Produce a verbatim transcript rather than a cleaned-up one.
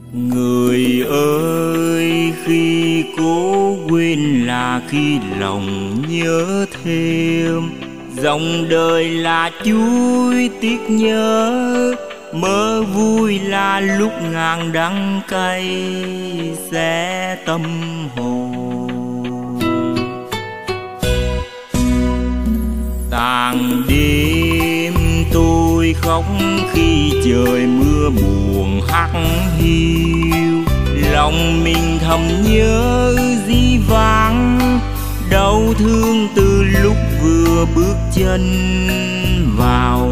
Người ơi, khi cố quên là khi lòng nhớ thêm. Dòng đời là chuối tiếc nhớ, mơ vui là lúc ngàn đắng cay xé tâm hồn. Tàn đêm tôi khóc khi trời mưa buồn hắt hiu. Lòng mình thầm nhớ dĩ vãng, đau thương từ lúc vừa bước chân vào